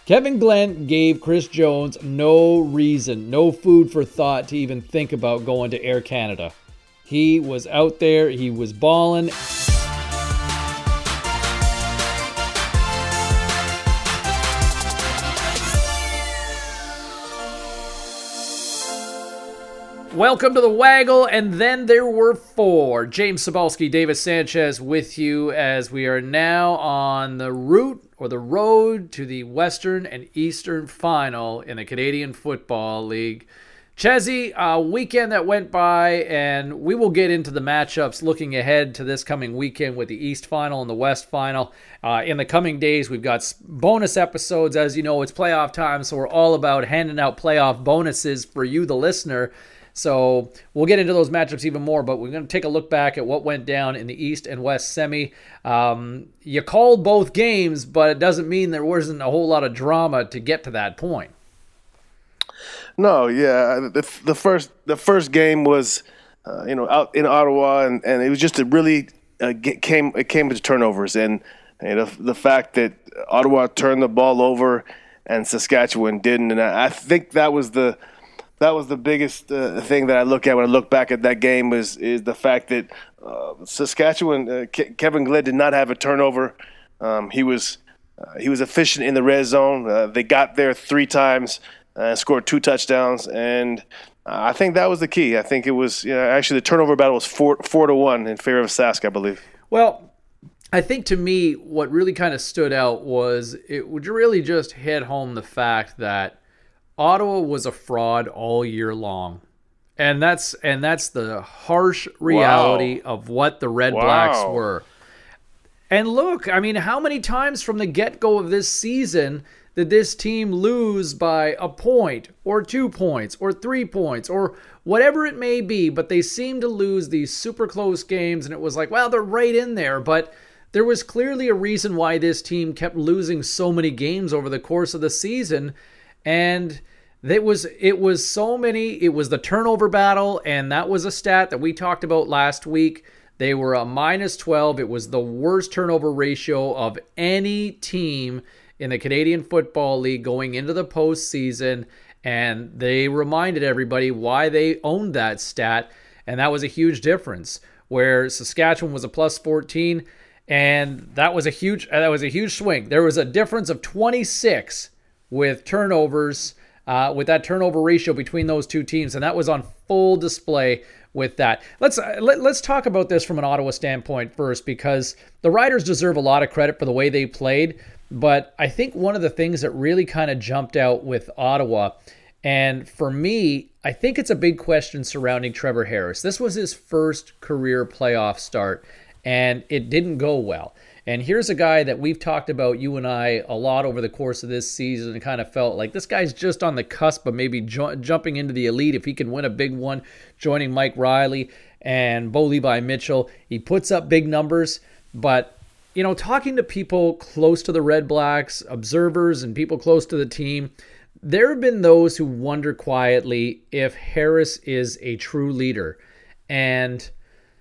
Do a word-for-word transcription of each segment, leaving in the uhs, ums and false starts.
Kevin Glenn gave Chris Jones no reason, no food for thought to even think about going to Air Canada. He was out there, he was balling. Welcome to the Waggle, and then there were four. James Cybulski, Davis Sanchez with you as we are now on the route or the road to the Western and Eastern Final in the Canadian Football League. Chezzy, a weekend that went by, and we will get into the matchups looking ahead to this coming weekend with the East Final and the West Final. Uh, in the coming days, we've got bonus episodes. As you know, it's playoff time, so we're all about handing out playoff bonuses for you, the listener. So we'll get into those matchups even more, but we're going to take a look back at what went down in the East and West semi. Um, you called both games, but it doesn't mean there wasn't a whole lot of drama to get to that point. No, yeah, the, the first the first game was, uh, you know, out in Ottawa, and, and it was just a really uh, get, came it came to turnovers, and you know, the fact that Ottawa turned the ball over and Saskatchewan didn't, and I, I think that was the. That was the biggest uh, thing that I look at when I look back at that game is is the fact that uh, Saskatchewan, uh, Ke- Kevin Glenn did not have a turnover. Um, he was uh, he was efficient in the red zone. Uh, they got there three times, uh, scored two touchdowns, and uh, I think that was the key. I think it was you know, actually the turnover battle was four four to one in favor of Sask, I believe. Well, I think to me what really kind of stood out was it would really just hit home the fact that Ottawa was a fraud all year long. And that's and that's the harsh reality wow. of what the Red wow. Blacks were. And look, I mean, how many times from the get-go of this season did this team lose by a point or two points or three points or whatever it may be, but they seemed to lose these super close games, and it was like, well, they're right in there. But there was clearly a reason why this team kept losing so many games over the course of the season. And it was it was so many, it was the turnover battle, and that was a stat that we talked about last week. They were a minus twelve. It was the worst turnover ratio of any team in the Canadian Football League going into the postseason, and they reminded everybody why they owned that stat, and that was a huge difference, where Saskatchewan was a plus fourteen, and that was a huge that was a huge swing. There was a difference of twenty-six with turnovers, uh, with that turnover ratio between those two teams, and that was on full display with that. Let's uh, let, let's talk about this from an Ottawa standpoint first, because the Riders deserve a lot of credit for the way they played, but I think one of the things that really kind of jumped out with Ottawa, and for me, I think it's a big question surrounding Trevor Harris. This was his first career playoff start, and it didn't go well. And here's a guy that we've talked about, you and I, a lot over the course of this season, and kind of felt like this guy's just on the cusp of maybe ju- jumping into the elite if he can win a big one, joining Mike Riley and Bo Levi Mitchell. He puts up big numbers, but, you know, talking to people close to the Red Blacks, observers and people close to the team, there have been those who wonder quietly if Harris is a true leader. And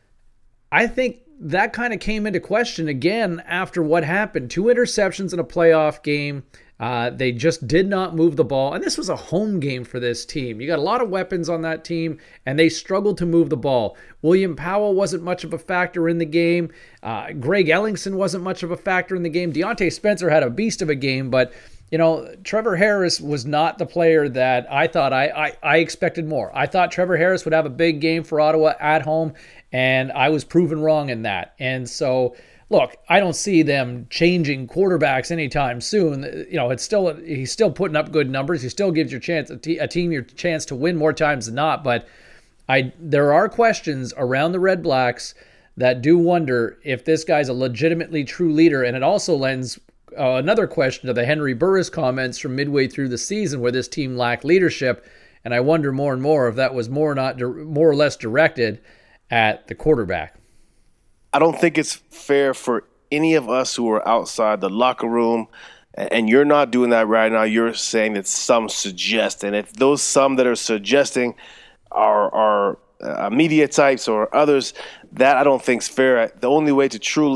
I think that kind of came into question again after what happened. Two interceptions in a playoff game. Uh, they just did not move the ball. And this was a home game for this team. You got a lot of weapons on that team, and they struggled to move the ball. William Powell wasn't much of a factor in the game. Uh, Greg Ellingson wasn't much of a factor in the game. Deontay Spencer had a beast of a game, but you know, Trevor Harris was not the player that I thought I, I, I expected more. I thought Trevor Harris would have a big game for Ottawa at home, and I was proven wrong in that. And so, look, I don't see them changing quarterbacks anytime soon. You know, it's still he's still putting up good numbers. He still gives your chance a, te- a team your chance to win more times than not. But I there are questions around the Red Blacks that do wonder if this guy's a legitimately true leader, and it also lends Uh, another question to the Henry Burris comments from midway through the season where this team lacked leadership, and I wonder more and more if that was more or not more or less directed at the quarterback. I don't think it's fair for any of us who are outside the locker room, and you're not doing that right now. You're saying that some suggest, and if those some that are suggesting are are uh, media types or others, that I don't think is fair. The only way to truly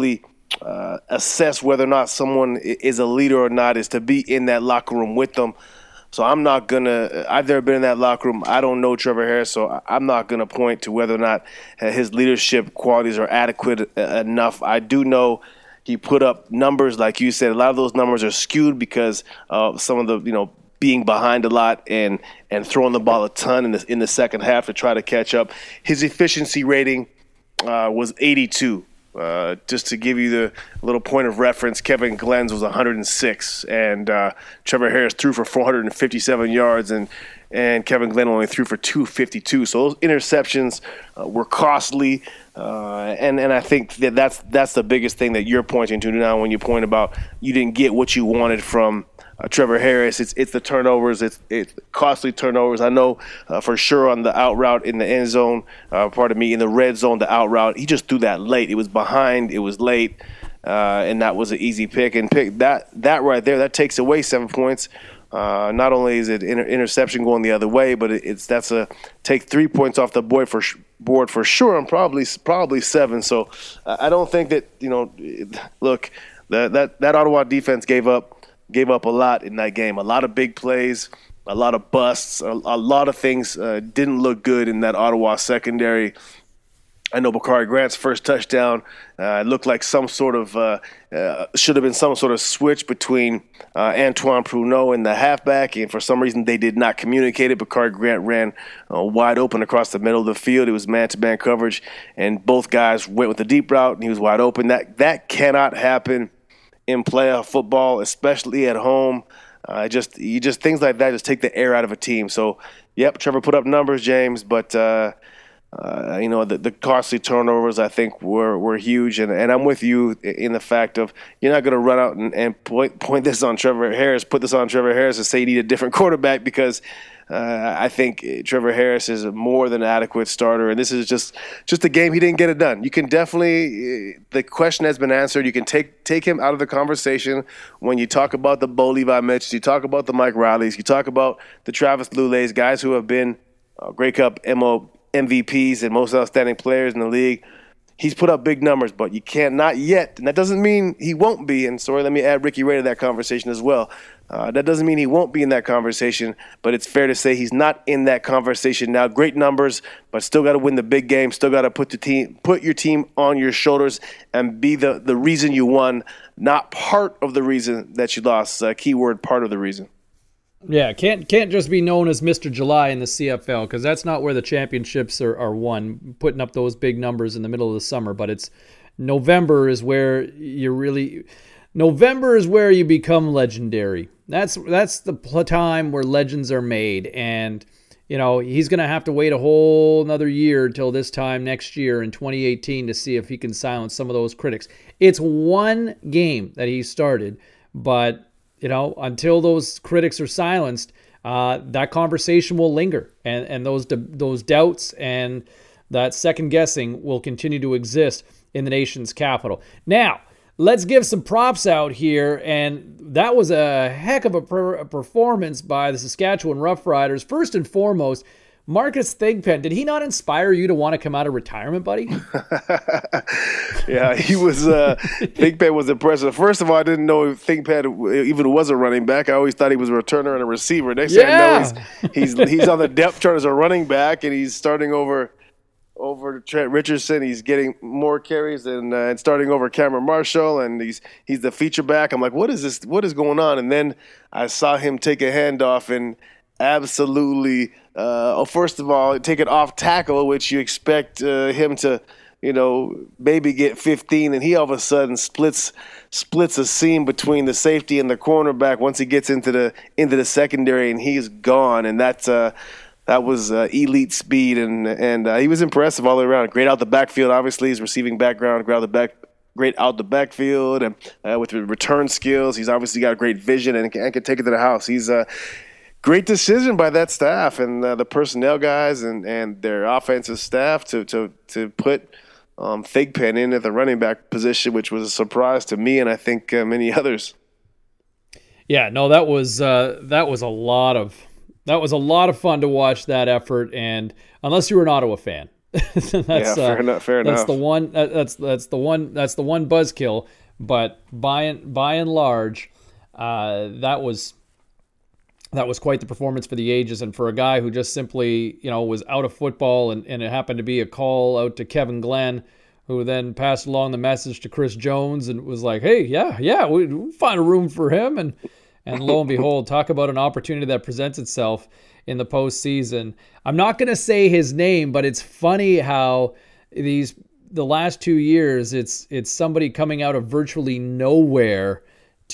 uh, assess whether or not someone is a leader or not is to be in that locker room with them. So I'm not going to – I've never been in that locker room. I don't know Trevor Harris, so I'm not going to point to whether or not his leadership qualities are adequate enough. I do know he put up numbers, like you said. A lot of those numbers are skewed because of some of the, you know, being behind a lot and and throwing the ball a ton in the, in the second half to try to catch up. His efficiency rating uh, was eighty-two. Uh, just to give you the little point of reference, Kevin Glenn's was one hundred six, and uh, Trevor Harris threw for four hundred fifty-seven yards, and and Kevin Glenn only threw for two fifty-two. So those interceptions uh, were costly, uh, and and I think that that's that's the biggest thing that you're pointing to now when you point about you didn't get what you wanted from Uh, Trevor Harris. It's it's the turnovers. It's it's costly turnovers. I know uh, for sure on the out route in the end zone, uh, pardon me, in the red zone, the out route, he just threw that late. It was behind. It was late, uh, and that was an easy pick. And pick that that right there, that takes away seven points. Uh, not only is it inter- interception going the other way, but it, it's that's a take three points off the board for sh- board for sure, and probably probably seven. So uh, I don't think that you know. Look, that that that Ottawa defense gave up. Gave up a lot in that game. A lot of big plays, a lot of busts, a, a lot of things uh, didn't look good in that Ottawa secondary. I know Bakari Grant's first touchdown uh, looked like some sort of uh, uh, should have been some sort of switch between uh, Antoine Pruneau and the halfback, and for some reason they did not communicate it. Bakari Grant ran uh, wide open across the middle of the field. It was man-to-man coverage, and both guys went with the deep route, and he was wide open. That that cannot happen in playoff football, especially at home. Uh, just you just things like that just take the air out of a team. So, yep, Trevor put up numbers, James, but uh, uh, you know the, the costly turnovers I think were were huge, and, and I'm with you in the fact of you're not going to run out and, and point point this on Trevor Harris, put this on Trevor Harris and say you need a different quarterback because. Uh, I think Trevor Harris is a more than adequate starter, and this is just just a game he didn't get it done. You can definitely – the question has been answered. You can take take him out of the conversation when you talk about the Bo Levi Mitch, you talk about the Mike Rileys, you talk about the Travis Lulles, guys who have been uh, Grey Cup M O M V Ps and most outstanding players in the league. He's put up big numbers, but you can't – not yet, and that doesn't mean he won't be. And sorry, let me add Ricky Ray to that conversation as well. Uh, that doesn't mean he won't be in that conversation, but it's fair to say he's not in that conversation now. Great numbers, but still got to win the big game. Still got to put the team, put your team on your shoulders and be the, the reason you won, not part of the reason that you lost. Uh, keyword, part of the reason. Yeah, can't can't just be known as Mister July in the C F L because that's not where the championships are, are won, putting up those big numbers in the middle of the summer. But it's November is where you really November is where you become legendary. That's that's the time where legends are made, and you know he's going to have to wait a whole another year till this time next year in twenty eighteen to see if he can silence some of those critics. It's one game that he started, but you know until those critics are silenced, uh, that conversation will linger, and and those those doubts and that second guessing will continue to exist in the nation's capital. Now, let's give some props out here, and that was a heck of a, per- a performance by the Saskatchewan Roughriders. First and foremost, Marcus Thigpen, did he not inspire you to want to come out of retirement, buddy? Yeah, he was. Uh, Thigpen was impressive. First of all, I didn't know Thigpen even was a running back. I always thought he was a returner and a receiver. Next thing yeah. I know, he's, he's he's on the depth chart as a running back, and he's starting over. Over Trent Richardson, he's getting more carries and, uh, and starting over Cameron Marshall, and he's he's the feature back. I'm like, what is this? What is going on? And then I saw him take a handoff and absolutely, uh, oh, first of all, take it off tackle, which you expect uh, him to, you know, maybe get fifteen, and he all of a sudden splits splits a seam between the safety and the cornerback once he gets into the into the secondary, and he's gone, and that's. Uh, That was uh, elite speed, and and uh, he was impressive all the way around. Great out the backfield, obviously. His receiving background, great out the back, great out the backfield, and uh, with the return skills, he's obviously got great vision and can, and can take it to the house. He's a great decision by that staff and uh, the personnel guys and, and their offensive staff to to to put um, Thigpen in at the running back position, which was a surprise to me and I think uh, many others. Yeah, no, that was uh, that was a lot of. That was a lot of fun to watch that effort, and unless you were an Ottawa fan, that's, yeah, fair uh, enough. Fair that's enough. the one. That's that's the one. That's the one buzzkill. But by and, by and large, uh, that was that was quite the performance for the ages, and for a guy who just simply, you know, was out of football, and, and it happened to be a call out to Kevin Glenn, who then passed along the message to Chris Jones and was like, hey, yeah, yeah, we, we'll find a room for him. And and lo and behold, talk about an opportunity that presents itself in the postseason. I'm not going to say his name, but it's funny how these the last two years, it's it's somebody coming out of virtually nowhere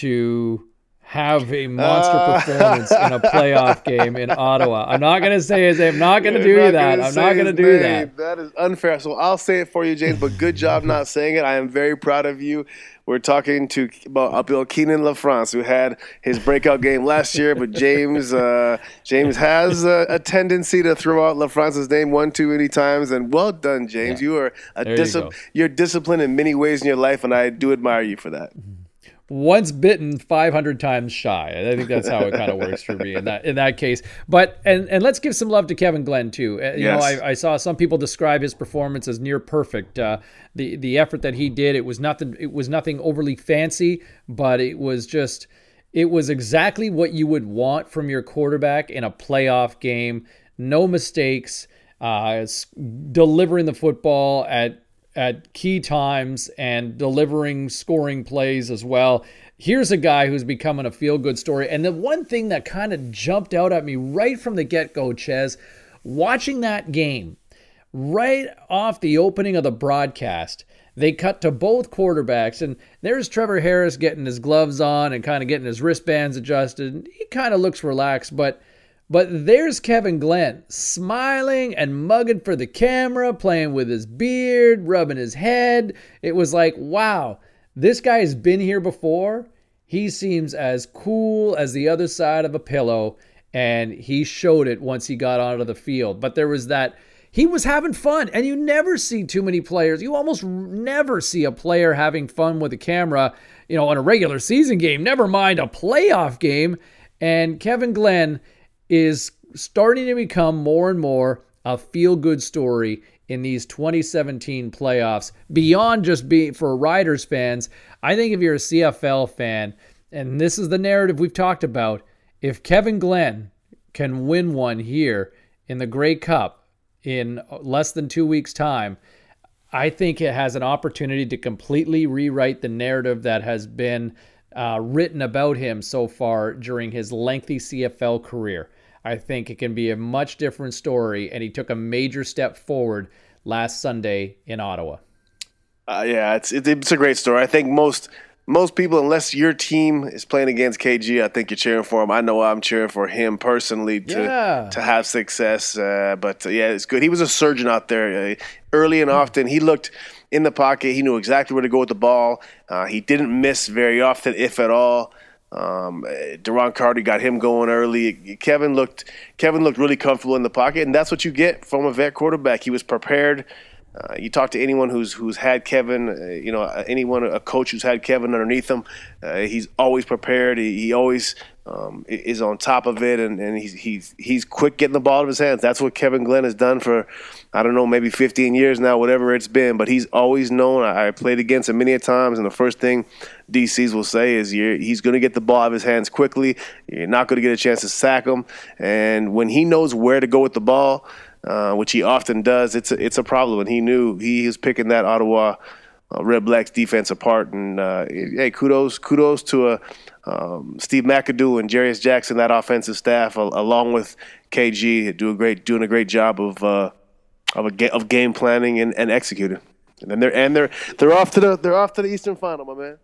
to have a monster uh, performance in a playoff game in Ottawa. I'm not going to say his name. I'm not going to do that. I'm not going to do that. That is unfair. So I'll say it for you, James, but good job not saying it. I am very proud of you. We're talking to about about Keenan LaFrance, who had his breakout game last year, but James uh, James has a, a tendency to throw out LaFrance's name one too many times. And well done, James. Yeah. You are a dis- you you're disciplined in many ways in your life, and I do admire you for that. Once bitten, five hundred times shy. I think that's how it kind of works for me in that in that case. But and and let's give some love to Kevin Glenn too. You yes. know, I, I saw some people describe his performance as near perfect. Uh, the the effort that he did, it was nothing. It was nothing overly fancy, but it was just it was exactly what you would want from your quarterback in a playoff game. No mistakes, uh, delivering the football at. at key times and delivering scoring plays as well. Here's a guy who's becoming a feel-good story. And the one thing that kind of jumped out at me right from the get-go, Ches, watching that game, right off the opening of the broadcast, they cut to both quarterbacks, and there's Trevor Harris getting his gloves on and kind of getting his wristbands adjusted. He kind of looks relaxed, but But there's Kevin Glenn smiling and mugging for the camera, playing with his beard, rubbing his head. It was like, wow, this guy has been here before. He seems as cool as the other side of a pillow, and he showed it once he got onto the field. But there was that, he was having fun, and you never see too many players. You almost never see a player having fun with a camera, you know, on a regular season game, never mind a playoff game. And Kevin Glenn is starting to become more and more a feel-good story in these twenty seventeen playoffs. Beyond just being for Riders fans, I think if you're a C F L fan, and this is the narrative we've talked about, if Kevin Glenn can win one here in the Grey Cup in less than two weeks' time, I think it has an opportunity to completely rewrite the narrative that has been uh, written about him so far during his lengthy C F L career. I think it can be a much different story, and he took a major step forward last Sunday in Ottawa. Uh, yeah, it's it's a great story. I think most most people, unless your team is playing against K G, I think you're cheering for him. I know I'm cheering for him personally to yeah. to have success. Uh, but uh, yeah, it's good. He was a surgeon out there uh, early and often. He looked in the pocket. He knew exactly where to go with the ball. Uh, he didn't miss very often, if at all. Um, Deron Carty got him going early. Kevin looked Kevin looked really comfortable in the pocket, and that's what you get from a vet quarterback. He was prepared. Uh, you talk to anyone who's who's had Kevin, uh, you know, anyone, a coach who's had Kevin underneath him, uh, he's always prepared. He, he always um, is on top of it, and, and he's he's he's quick getting the ball out of his hands. That's what Kevin Glenn has done for, I don't know, maybe fifteen years now, whatever it's been. But he's always known. I, I played against him many a times, and the first thing D Cs will say is you're, he's going to get the ball out of his hands quickly. You're not going to get a chance to sack him, and when he knows where to go with the ball, Uh, which he often does, it's a, it's a problem. And he knew he was picking that Ottawa uh, Red Blacks defense apart. And uh, hey, kudos kudos to uh, um, Steve McAdoo and Jarius Jackson, that offensive staff, uh, along with K G, do a great doing a great job of uh, of a ga- of game planning and, and executing. And then they're and they're they're off to the they're off to the Eastern Final, my man.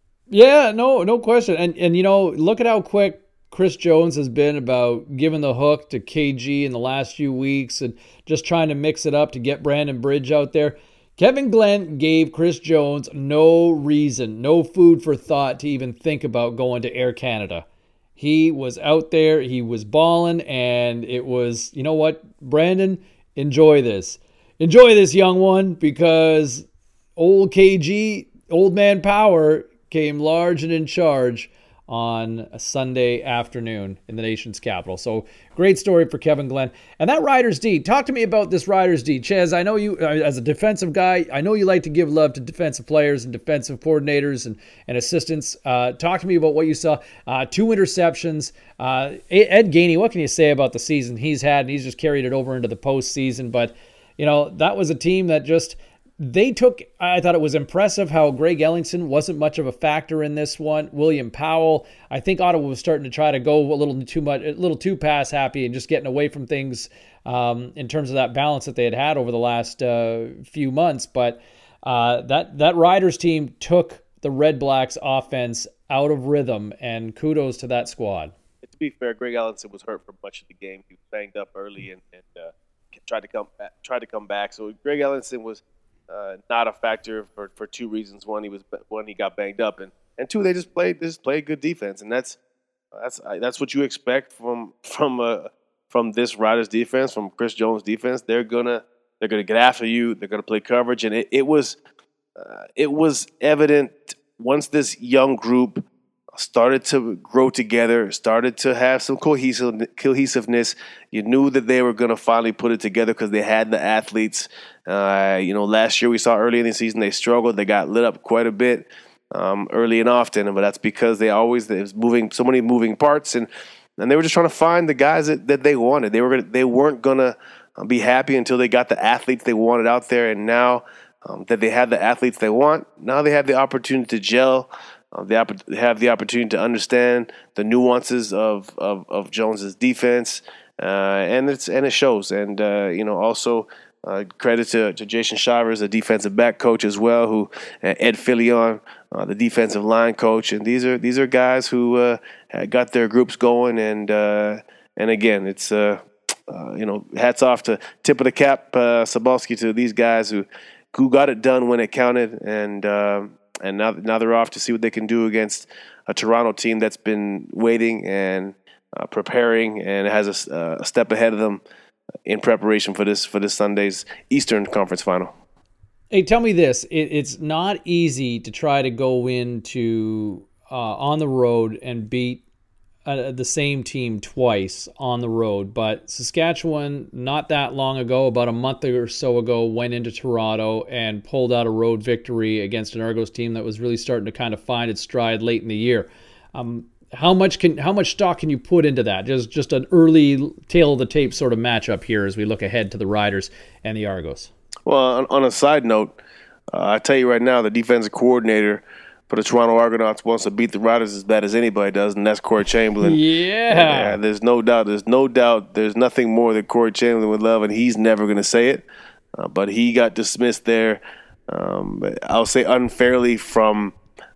Yeah, no no question. And and you know, look at how quick Chris Jones has been about giving the hook to K G in the last few weeks and just trying to mix it up to get Brandon Bridge out there. Kevin Glenn gave Chris Jones no reason, no food for thought to even think about going to Air Canada. He was out there, he was balling, and it was, you know what, Brandon, enjoy this. Enjoy this, young one, because old K G, old man power, came large and in charge on a Sunday afternoon in the nation's capital. So great story for Kevin Glenn. And that Riders D, talk to me about this Riders D. Ches, I know you, as a defensive guy, I know you like to give love to defensive players and defensive coordinators and, and assistants. Uh, talk to me about what you saw. Uh, two interceptions. Uh, Ed Gainey, what can you say about the season he's had? And he's just carried it over into the postseason. But, you know, that was a team that just... They took, I thought it was impressive how Greg Ellingson wasn't much of a factor in this one. William Powell, I think Ottawa was starting to try to go a little too much, a little too pass happy and just getting away from things um, in terms of that balance that they had had over the last uh, few months. But uh, that, that Riders team took the Red Blacks offense out of rhythm, and kudos to that squad. To be fair, Greg Ellingson was hurt for much of the game. He was banged up early and, and uh, tried to come back, tried to come back. So Greg Ellingson was Uh, not a factor for, for two reasons. One, he was one he got banged up, and and two, they just played they just played good defense, and that's that's that's what you expect from from uh, from this Riders defense, from Chris Jones defense. They're gonna they're gonna get after you. They're gonna play coverage, and it it was uh, it was evident once this young group started to grow together, started to have some cohesive, cohesiveness. You knew that they were going to finally put it together because they had the athletes. Uh, you know, last year we saw early in the season they struggled. They got lit up quite a bit um, early and often, but that's because they always there was moving so many moving parts, and and they were just trying to find the guys that, that they wanted. They were gonna, they weren't going to be happy until they got the athletes they wanted out there, and now um, that they have the athletes they want, now they have the opportunity to gel. Uh, they opp- have the opportunity to understand the nuances of of, of Jones's defense, uh, and it's and it shows. And uh, you know, also uh, credit to, to Jason Shivers, the defensive back coach as well, who uh, Ed Filion, uh, the defensive line coach, and these are these are guys who uh, got their groups going. And uh, and again, it's uh, uh, you know, hats off to tip of the cap, uh, Sobalski, to these guys who who got it done when it counted. And uh, And now, now they're off to see what they can do against a Toronto team that's been waiting and uh, preparing and has a, uh, a step ahead of them in preparation for this for this Sunday's Eastern Conference Final. Hey, tell me this: it, it's not easy to try to go into uh, on the road and beat uh, the same team twice on the road. But Saskatchewan, not that long ago, about a month or so ago, went into Toronto and pulled out a road victory against an Argos team that was really starting to kind of find its stride late in the year. Um, how much can how much stock can you put into that? Just just an early tail of the tape sort of matchup here as we look ahead to the Riders and the Argos. Well, on, on a side note, uh, I tell you right now, the defensive coordinator for the Toronto Argonauts wants to beat the Riders as bad as anybody does, and that's Corey Chamberlain. Yeah. And, uh, there's no doubt. There's no doubt. There's nothing more that Corey Chamberlain would love, and he's never going to say it. Uh, but he got dismissed there, um, I'll say unfairly, from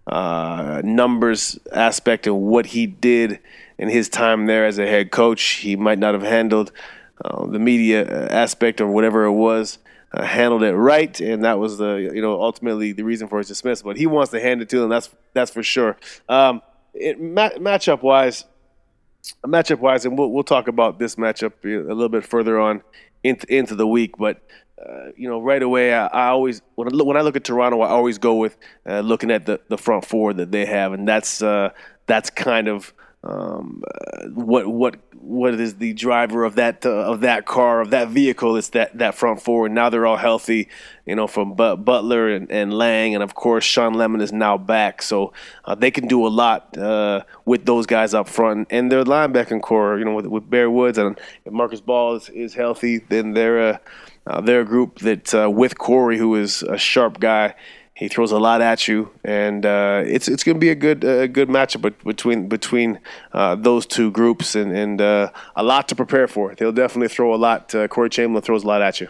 uh, numbers aspect of what he did in his time there as a head coach. He might not have handled uh, the media aspect or whatever it was. Uh, handled it right, and that was the you know ultimately the reason for his dismissal. But he wants to hand it to them. That's that's for sure. Um, it, ma- matchup wise, matchup wise, and we'll we'll talk about this matchup a little bit further on into into the week. But uh, you know, right away, I, I always when I look, when I look at Toronto, I always go with uh, looking at the, the front four that they have, and that's uh, that's kind of um, uh, what what. what is the driver of that uh, of that car, of that vehicle. It's that, that front four, and now they're all healthy, you know, from but- Butler and, and Lang, and of course Sean Lemon is now back, so uh, they can do a lot uh, with those guys up front, and their linebacking core, you know, with, with Bear Woods, and if Marcus Ball is, is healthy, then they're uh, uh, they're a group that uh, with Corey, who is a sharp guy. He throws a lot at you, and uh, it's it's going to be a good uh, good matchup between between uh, those two groups, and and uh, a lot to prepare for. They'll definitely throw a lot. Uh, Corey Chamberlain throws a lot at you.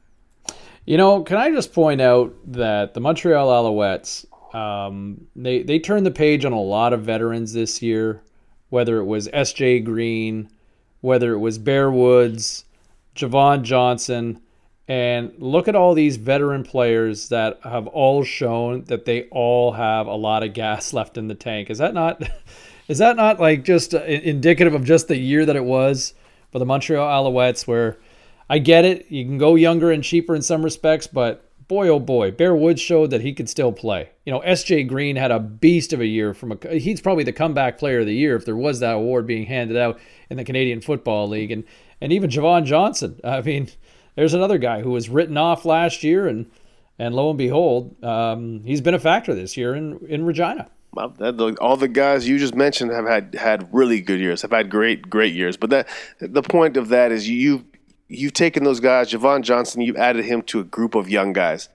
You know, can I just point out that the Montreal Alouettes, um, they they turned the page on a lot of veterans this year, whether it was S J Green, whether it was Bear Woods, Javon Johnson. And look at all these veteran players that have all shown that they all have a lot of gas left in the tank. Is that not, is that not like just indicative of just the year that it was for the Montreal Alouettes? Where I get it, you can go younger and cheaper in some respects, but boy, oh boy, Bear Woods showed that he could still play. You know, S J Green had a beast of a year. From a, he's probably the comeback player of the year if there was that award being handed out in the Canadian Football League. And, and even Javon Johnson. I mean, there's another guy who was written off last year, and and lo and behold, um, he's been a factor this year in, in Regina. Well, that, all the guys you just mentioned have had, had really good years, have had great, great years. But that the point of that is you You've taken those guys, Javon Johnson, you've added him to a group of young guys.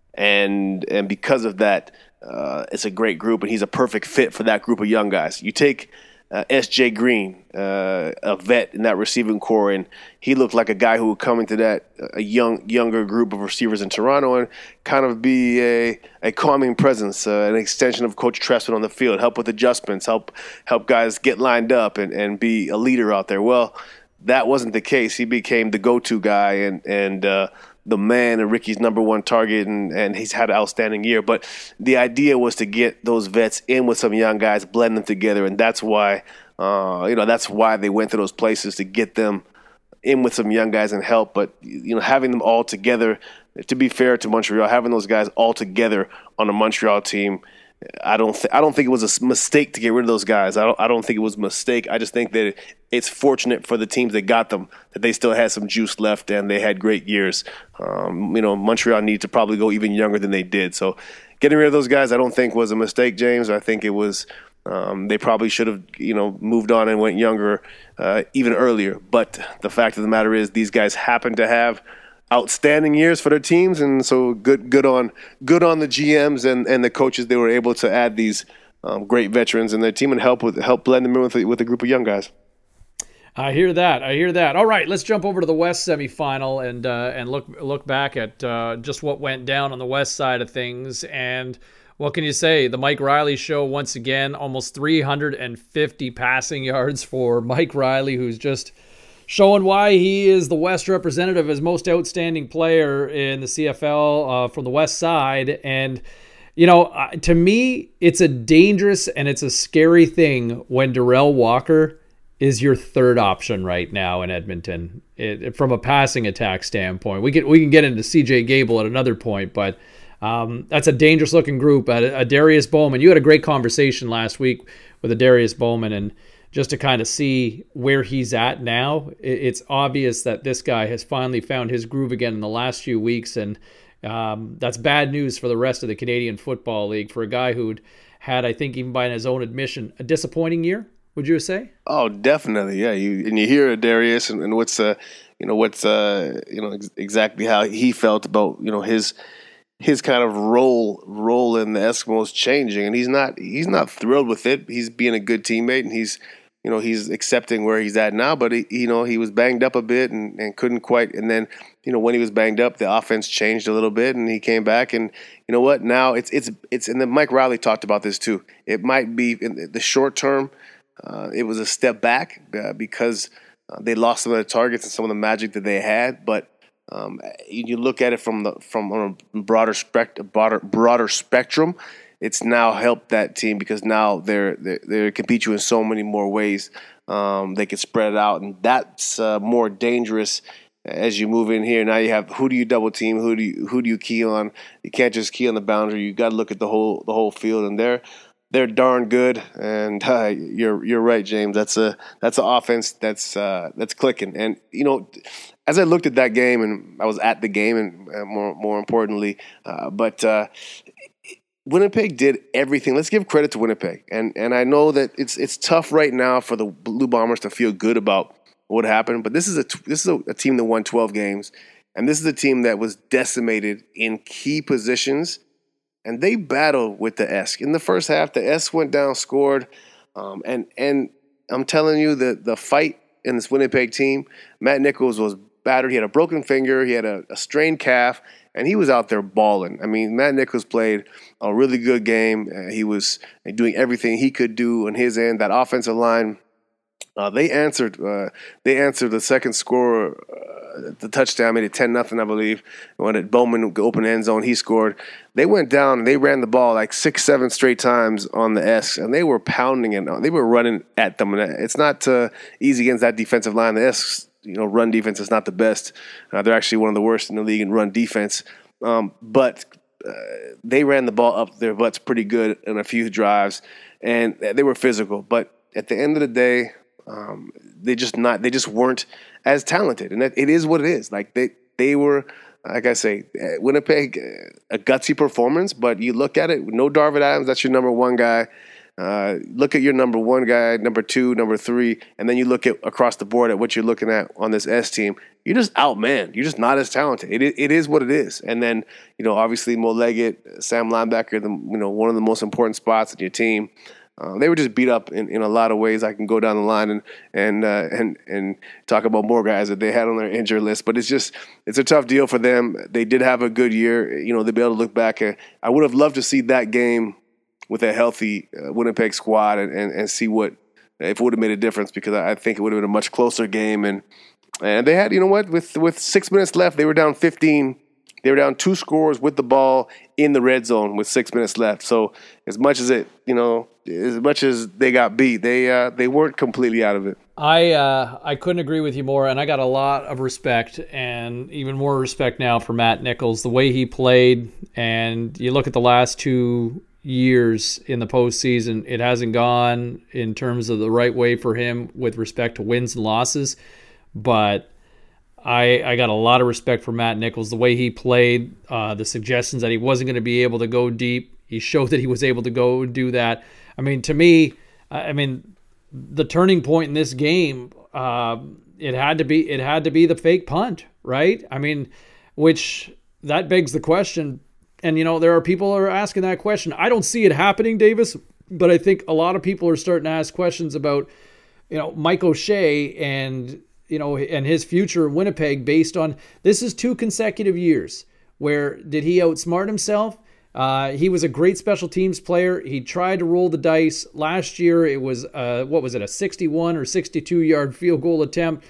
And and because of that, uh, it's a great group, and he's a perfect fit for that group of young guys. You take uh, S J Green, uh, a vet in that receiving core, and he looked like a guy who would come into that a young younger group of receivers in Toronto and kind of be a, a calming presence, uh, an extension of Coach Trestman on the field, help with adjustments, help help guys get lined up and, and be a leader out there. Well, that wasn't the case. He became the go-to guy and and uh, the man and Ricky's number one target, and, and he's had an outstanding year. But the idea was to get those vets in with some young guys, blend them together, and that's why uh, you know that's why they went to those places, to get them in with some young guys and help. But you know, having them all together, to be fair to Montreal, having those guys all together on a Montreal team, I don't th- I don't think it was a mistake to get rid of those guys. I don't I don't think it was a mistake. I just think that it's fortunate for the teams that got them that they still had some juice left and they had great years. Um, you know, Montreal needed to probably go even younger than they did. So getting rid of those guys, I don't think was a mistake, James. I think it was um, they probably should have you know moved on and went younger uh, even earlier. But the fact of the matter is, these guys happen to have outstanding years for their teams, and so good good on good on the G Ms and, and the coaches. They were able to add these um, great veterans in their team and help with help blend them in with a, with a group of young guys. I hear that. I hear that. All right, let's jump over to the West semifinal and uh, and look look back at uh, just what went down on the West side of things. And what can you say? The Mike Riley show once again, almost three hundred fifty passing yards for Mike Riley, who's just showing why he is the West representative as most outstanding player in the C F L uh, from the West side. And, you know, uh, to me, it's a dangerous and it's a scary thing when Darrell Walker is your third option right now in Edmonton it, it, from a passing attack standpoint. We can we can get into C J Gable at another point, but um, that's a dangerous looking group. A, a Darius Bowman, you had a great conversation last week with a Darius Bowman, and just to kind of see where he's at now, it's obvious that this guy has finally found his groove again in the last few weeks, and um, that's bad news for the rest of the Canadian Football League for a guy who'd had, I think, even by his own admission, a disappointing year. Would you say? Oh, definitely, yeah. You and you hear Darius and, and what's uh, you know, what's uh, you know, ex- exactly how he felt about you know his his kind of role role in the Eskimos changing, and he's not he's not thrilled with it. He's being a good teammate, and he's you know he's accepting where he's at now. But he, you know he was banged up a bit and, and couldn't quite. And then you know when he was banged up, the offense changed a little bit, and he came back. And you know what? Now it's it's it's. And then Mike Riley talked about this too. It might be in the short term. Uh, it was a step back uh, because uh, they lost some of the targets and some of the magic that they had. But um, you look at it from the from a broader spect broader broader spectrum, it's now helped that team because now they're they they compete you in so many more ways. Um, they can spread it out, and that's uh, more dangerous as you move in here. Now you have who do you double team, who do you who do you key on? You can't just key on the boundary. You got to look at the whole the whole field, and they're. They're darn good, and uh, you're you're right, James. That's a that's an offense that's uh, that's clicking. And you know, as I looked at that game, and I was at the game, and uh, more more importantly, uh, but uh, Winnipeg did everything. Let's give credit to Winnipeg, and and I know that it's it's tough right now for the Blue Bombers to feel good about what happened. But this is a this is a, a team that won twelve games, and this is a team that was decimated in key positions. And they battled with the Esk. In the first half, the Esk went down, scored. Um, and and I'm telling you, the, the fight in this Winnipeg team, Matt Nichols was battered. He had a broken finger. He had a, a strained calf. And he was out there balling. I mean, Matt Nichols played a really good game. Uh, he was doing everything he could do on his end. That offensive line, uh, they answered uh, They answered the second score, uh, the touchdown, made it ten nothing, I believe. When it, Bowman opened the end zone, he scored. They went down and they ran the ball like six, seven straight times on the Esks, and they were pounding it. They were running at them. And it's not uh, easy against that defensive line. The Esks, you know, run defense is not the best. Uh, they're actually one of the worst in the league in run defense. um, but uh, they ran the ball up their butts pretty good in a few drives, and they were physical. But at the end of the day, um, they just not they just weren't as talented, and it is what it is. Like they they were. Like I say, Winnipeg, a gutsy performance, but you look at it, no Darvin Adams, that's your number one guy. Uh, look at your number one guy, number two, number three, and then you look at across the board at what you're looking at on this S team. You're just outmanned. You're just not as talented. It it is what it is. And then, you know, obviously Mo Leggett, Sam Linebacker, the, you know, one of the most important spots in your team. Uh, they were just beat up in, in a lot of ways. I can go down the line and and uh, and and talk about more guys that they had on their injury list, but it's just it's a tough deal for them. They did have a good year, you know. They'll be able to look back. At, I would have loved to see that game with a healthy uh, Winnipeg squad and, and, and see what if it would have made a difference, because I think it would have been a much closer game. And and they had, you know what, with with six minutes left, they were down fifteen. They were down two scores with the ball in the red zone with six minutes left. So as much as it, you know, as much as they got beat, they uh, they weren't completely out of it. I uh, I couldn't agree with you more, and I got a lot of respect, and even more respect now for Matt Nichols, the way he played. And you look at the last two years in the postseason, it hasn't gone in terms of the right way for him with respect to wins and losses, but I, I got a lot of respect for Matt Nichols, the way he played, uh, the suggestions that he wasn't going to be able to go deep. He showed that he was able to go do that. I mean, to me, I mean, the turning point in this game, uh, it had to be it had to be the fake punt, right? I mean, which that begs the question. And, you know, there are people who are asking that question. I don't see it happening, Davis, but I think a lot of people are starting to ask questions about, you know, Mike O'Shea and you know, and his future in Winnipeg based on this is two consecutive years where did he outsmart himself? Uh, he was a great special teams player. He tried to roll the dice. Last year it was, uh, what was it, a sixty-one or sixty-two yard field goal attempt,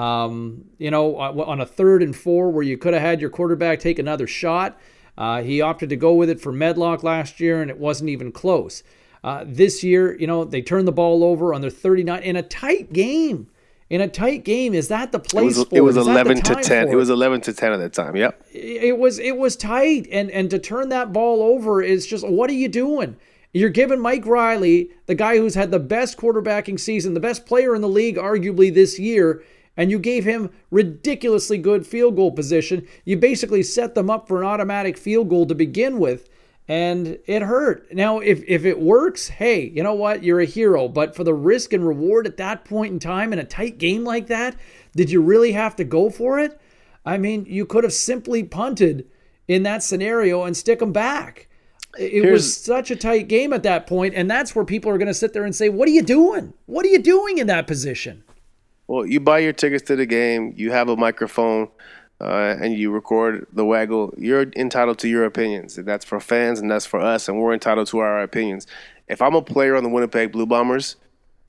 um, you know, on a third and four where you could have had your quarterback take another shot. Uh, he opted to go with it for Medlock last year, and it wasn't even close. Uh, this year, you know, they turned the ball over on their thirty-nine in a tight game. In a tight game, is that the place for it? It was eleven to ten. It was eleven to ten at that time. Yep. It was it was tight, and and to turn that ball over is just, what are you doing? You're giving Mike Riley, the guy who's had the best quarterbacking season, the best player in the league arguably this year, and you gave him ridiculously good field goal position. You basically set them up for an automatic field goal to begin with. And it hurt. Now, if, if it works, hey, you know what? You're a hero. But for the risk and reward at that point in time in a tight game like that, did you really have to go for it? I mean, you could have simply punted in that scenario and stick them back. It Here's, was such a tight game at that point, and that's where people are going to sit there and say, what are you doing? What are you doing in that position? Well, you buy your tickets to the game, you have a microphone, Uh, and you record the waggle, you're entitled to your opinions. And that's for fans and that's for us, and we're entitled to our opinions. If I'm a player on the Winnipeg Blue Bombers,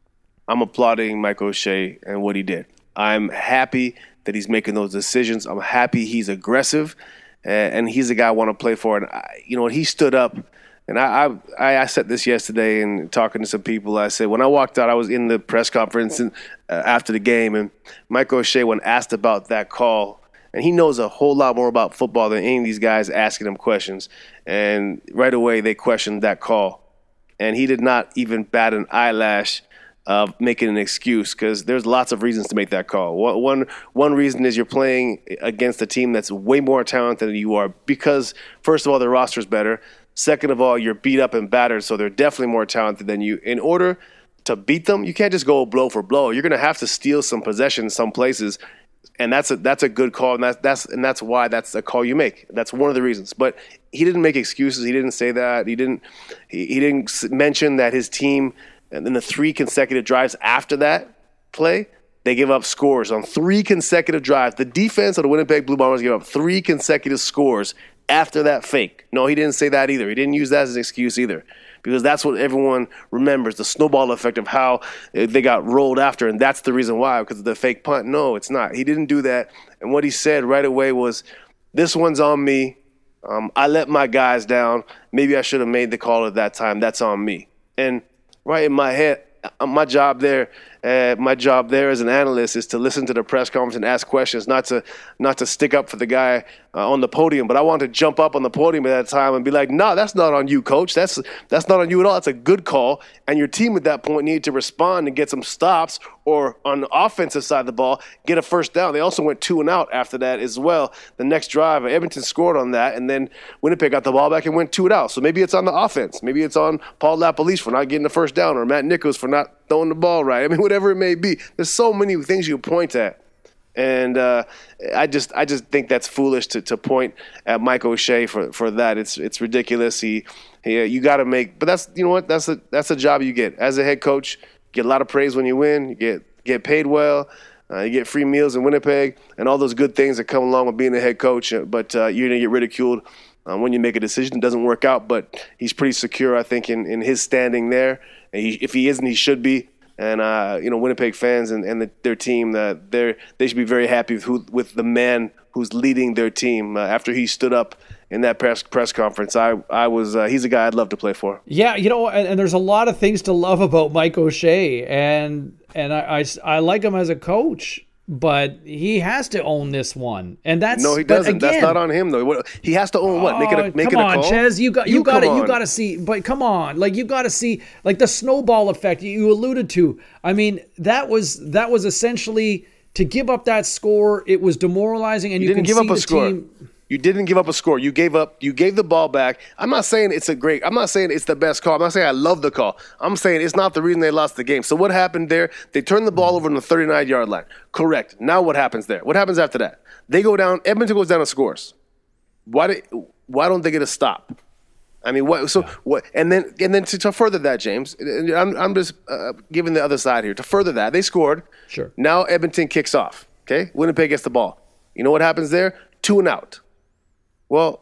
I'm applauding Mike O'Shea and what he did. I'm happy that he's making those decisions. I'm happy he's aggressive, and, and he's the guy I want to play for. And, I, you know, he stood up. And I, I I said this yesterday and talking to some people. I said, when I walked out, I was in the press conference and, uh, after the game, and Mike O'Shea, when asked about that call, and he knows a whole lot more about football than any of these guys asking him questions. And right away, they questioned that call. And he did not even bat an eyelash of making an excuse, because there's lots of reasons to make that call. One, one reason is you're playing against a team that's way more talented than you are because, first of all, their roster's better. Second of all, you're beat up and battered, so they're definitely more talented than you. In order to beat them, you can't just go blow for blow. You're going to have to steal some possession in some places. And that's a that's a good call, and that's that's and that's why that's a call you make. That's one of the reasons. But he didn't make excuses. He didn't say that. He didn't he, he didn't mention that his team, and in the three consecutive drives after that play, they give up scores on three consecutive drives. The defense of the Winnipeg Blue Bombers gave up three consecutive scores after that fake. No, he didn't say that either. He didn't use that as an excuse either, because that's what everyone remembers, the snowball effect of how they got rolled after, and that's the reason why, because of the fake punt. No, it's not. He didn't do that, and what he said right away was, this one's on me. Um, I let my guys down. Maybe I should have made the call at that time. That's on me. And right in my head, my job there Uh, my job there as an analyst is to listen to the press conference and ask questions, not to not to stick up for the guy uh, on the podium. But I want to jump up on the podium at that time and be like, "No, that's not on you, coach. That's that's not on you at all. That's a good call." And your team at that point needed to respond and get some stops, or on the offensive side of the ball, get a first down. They also went two and out after that as well. The next drive, Edmonton scored on that, and then Winnipeg got the ball back and went two and out. So maybe it's on the offense. Maybe it's on Paul LaPolice for not getting the first down, or Matt Nichols for not throwing the ball right. I mean, whatever it may be. There's so many things you can point at. And uh, I just I just think that's foolish to, to point at Mike O'Shea for, for that. It's it's ridiculous. He, he you got to make, but that's you know what that's a that's a job you get as a head coach. You get a lot of praise when you win. You get get paid well. Uh, you get free meals in Winnipeg and all those good things that come along with being a head coach. But uh, you're gonna get ridiculed uh, when you make a decision. It doesn't work out. But he's pretty secure, I think, in, in his standing there. And he, if he isn't, he should be. And, uh, you know, Winnipeg fans and, and the, their team, uh, they're, they should be very happy with, who, with the man who's leading their team. Uh, after he stood up in that press press conference, I, I was uh, he's a guy I'd love to play for. Yeah, you know, and, and there's a lot of things to love about Mike O'Shea. And, and I, I, I like him as a coach. But he has to own this one, and that's no, he doesn't. Again, that's not on him though. He has to own what? Make it a make come it a on, call. Ches, you got you, you got to you got to see. But come on, like you got to see like the snowball effect you alluded to. I mean, that was that was essentially to give up that score. It was demoralizing, and you, you didn't can give see up a the score. Team. You didn't give up a score. You gave up. You gave the ball back. I'm not saying it's a great. I'm not saying it's the best call. I'm not saying I love the call. I'm saying it's not the reason they lost the game. So what happened there? They turned the ball over on the thirty-nine-yard line. Correct. Now what happens there? What happens after that? They go down. Edmonton goes down and scores. Why? Did, why don't they get a stop? I mean, what? So what? And then and then to, to further that, James, I'm I'm just uh, giving the other side here. To further that, they scored. Sure. Now Edmonton kicks off. Okay. Winnipeg gets the ball. You know what happens there? Two and out. Well,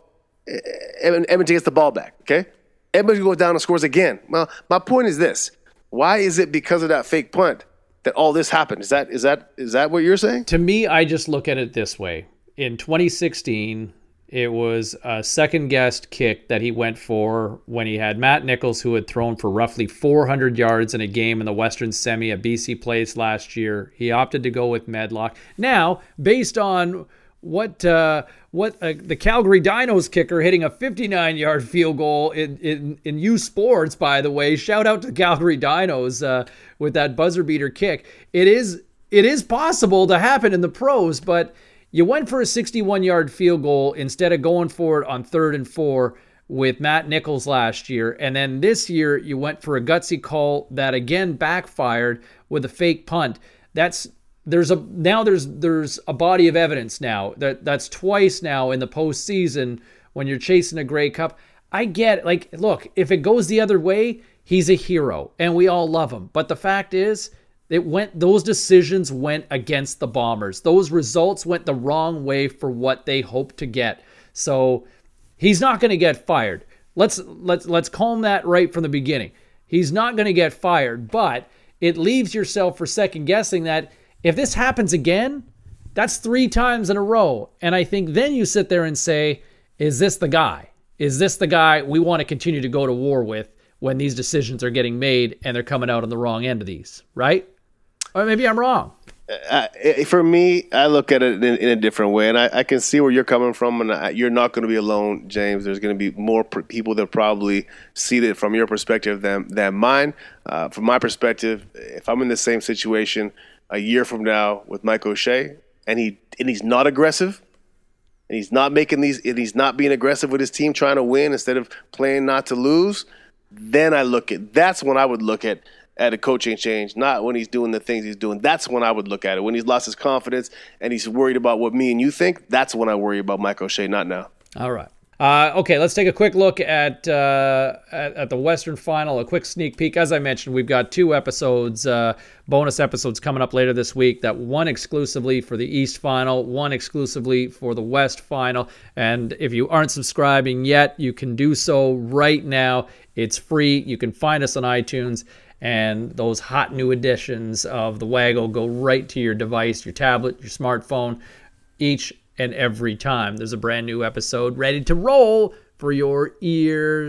Edmonton gets the ball back, okay? Edmonton goes down and scores again. Well, my point is this. Why is it because of that fake punt that all this happened? Is that is that is that what you're saying? To me, I just look at it this way. In twenty sixteen, it was a second-guessed kick that he went for when he had Matt Nichols, who had thrown for roughly four hundred yards in a game in the Western Semi at B C Place last year. He opted to go with Medlock. Now, based on what uh, what uh, the Calgary Dinos kicker hitting a fifty-nine-yard field goal in, in, in U Sports, by the way. Shout out to Calgary Dinos uh, with that buzzer beater kick. It is it is possible to happen in the pros, but you went for a sixty-one-yard field goal instead of going for it on third and four with Matt Nichols last year. And then this year you went for a gutsy call that again backfired with a fake punt. That's There's a now there's there's a body of evidence now that that's twice now in the postseason when you're chasing a Grey Cup. I get it. Like, look, if it goes the other way, he's a hero and we all love him. But the fact is, it went those decisions went against the Bombers. Those results went the wrong way for what they hoped to get. So he's not going to get fired. Let's let's let's calm that right from the beginning. He's not going to get fired, but it leaves yourself for second guessing that. If this happens again, that's three times in a row. And I think then you sit there and say, is this the guy? Is this the guy we want to continue to go to war with when these decisions are getting made and they're coming out on the wrong end of these, right? Or maybe I'm wrong. Uh, for me, I look at it in, in a different way, and I, I can see where you're coming from, and I, you're not going to be alone, James. There's going to be more pr- people that probably see it from your perspective than, than mine. Uh, from my perspective, if I'm in the same situation a year from now with Mike O'Shea, and he and he's not aggressive, and he's not making these, and he's not being aggressive with his team trying to win instead of playing not to lose, then I look at that's when I would look at at a coaching change, not when he's doing the things he's doing. That's when I would look at it. When he's lost his confidence and he's worried about what me and you think, that's when I worry about Mike O'Shea, not now. All right. Uh, okay, let's take a quick look at, uh, at at the Western Final, a quick sneak peek. As I mentioned, we've got two episodes, uh, bonus episodes coming up later this week. That one exclusively for the East Final, one exclusively for the West Final. And if you aren't subscribing yet, you can do so right now. It's free. You can find us on iTunes. And those hot new editions of the Waggle go right to your device, your tablet, your smartphone, each and every time there's a brand new episode ready to roll for your ears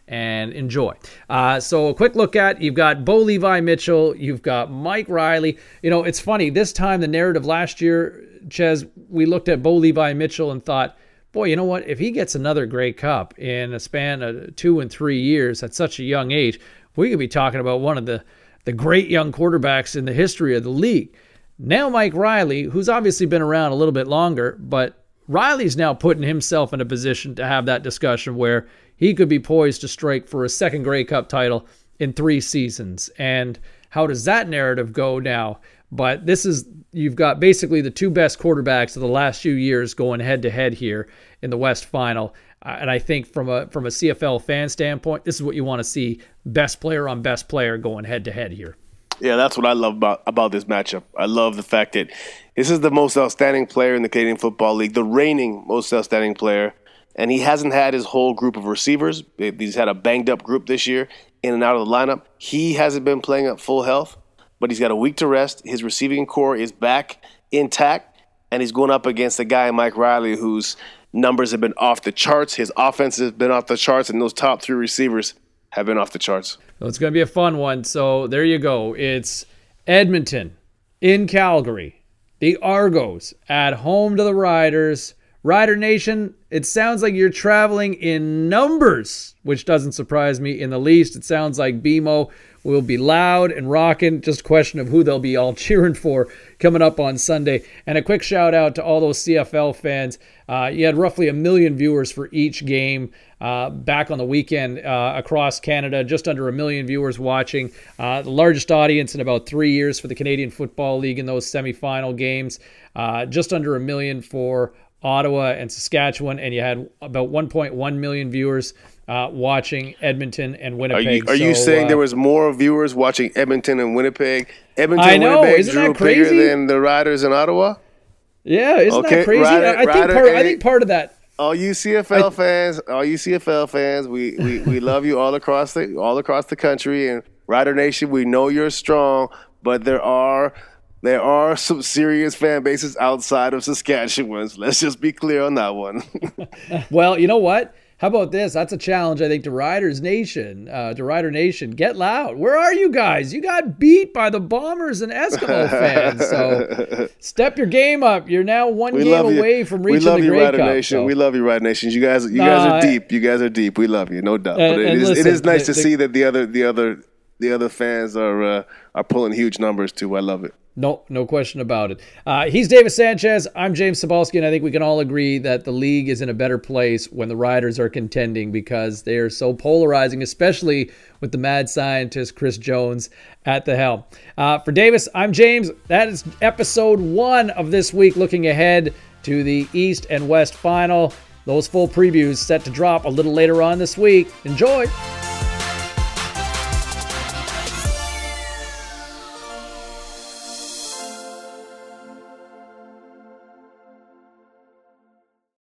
and enjoy. Uh, so a quick look at, you've got Bo Levi Mitchell, you've got Mike Riley. You know, it's funny, this time the narrative last year, Ches, we looked at Bo Levi Mitchell and thought, boy, you know what? If he gets another Grey Cup in a span of two and three years at such a young age, we could be talking about one of the, the great young quarterbacks in the history of the league. Now Mike Riley, who's obviously been around a little bit longer, but Riley's now putting himself in a position to have that discussion where he could be poised to strike for a second Grey Cup title in three seasons. And how does that narrative go now? But this is, you've got basically the two best quarterbacks of the last few years going head to head here in the West Final. Uh, and I think from a from a C F L fan standpoint, this is what you want to see, best player on best player going head to head here. Yeah, that's what I love about, about this matchup. I love the fact that this is the most outstanding player in the Canadian Football League, the reigning most outstanding player, and he hasn't had his whole group of receivers. He's had a banged-up group this year, in and out of the lineup. He hasn't been playing at full health, but he's got a week to rest. His receiving core is back intact, and he's going up against a guy, Mike Riley, whose numbers have been off the charts. His offense has been off the charts, and those top three receivers have been off the charts. Well, it's going to be a fun one. So there you go. It's Edmonton in Calgary. The Argos at home to the Riders. Rider Nation, it sounds like you're traveling in numbers, which doesn't surprise me in the least. It sounds like B M O will be loud and rocking. Just a question of who they'll be all cheering for coming up on Sunday. And a quick shout out to all those C F L fans. Uh, you had roughly a million viewers for each game uh, back on the weekend uh, across Canada, just under a million viewers watching. Uh, the largest audience in about three years for the Canadian Football League in those semifinal games. Uh, just under a million for Ottawa and Saskatchewan, and you had about one point one million viewers uh, watching Edmonton and Winnipeg. Are you, are so, you saying uh, there was more viewers watching Edmonton and Winnipeg? Edmonton I and know, Winnipeg isn't drew that crazy? bigger than the Riders in Ottawa? Yeah, isn't Okay, that crazy? Rider- I, think Rider part, I A- think part of that. All you C F L I- fans, all you C F L fans, we, we, we love you all across the all across the country, and Rider Nation, we know you're strong, but there are there are some serious fan bases outside of Saskatchewan. So let's just be clear on that one. Well, you know what? How about this? That's a challenge, I think, to Riders Nation, uh, to Rider Nation. Get loud. Where are you guys? You got beat by the Bombers and Eskimo fans. So step your game up. You're now one We game love you. away from We reaching love the you, Grey Rider Cup. Nation. so. We love you, Rider Nation. You guys, you Nah, guys are I- deep. You guys are deep. We love you, no doubt. And- but it and is, it listen, is nice the- to the- see that the other, the other, the other fans are uh, are pulling huge numbers too. I love it. No, no question about it. Uh, he's David Sanchez. I'm James Cebulski, and I think we can all agree that the league is in a better place when the Riders are contending because they are so polarizing, especially with the mad scientist Chris Jones at the helm. Uh, for Davis, I'm James. That is episode one of this week, looking ahead to the East and West Final. Those full previews set to drop a little later on this week. Enjoy.